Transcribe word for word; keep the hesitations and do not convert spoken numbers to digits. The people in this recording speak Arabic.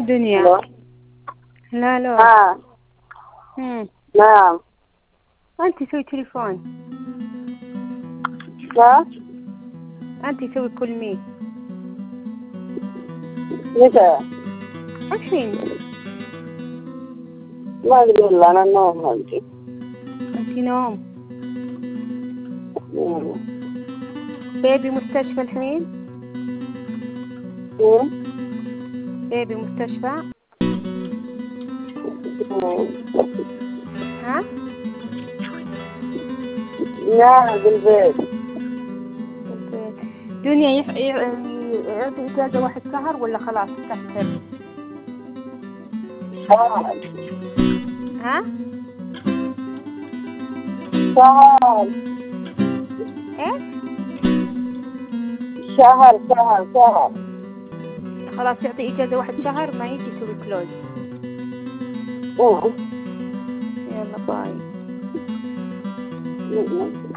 دنيا. الو. لا لا. اه امم نعم. انت سوي تليفون. لا انت سوي كل مي. متى؟ الحين. ما ادري والله انا النوم هلجي. انت نوم. مم. بيبي مستشفى الحين. مم. بيبي مستشفى. مم. ها. لا بالبيت. اوكي. دنيا يح... ي- يعطي اجازة واحد شهر ولا خلاص تكتب؟ شهر ها. شهر ايش؟ شهر شهر شهر. خلاص يعطي اجازة واحد شهر ما يجي يسوي كلوز. مم. يلا باي. مم.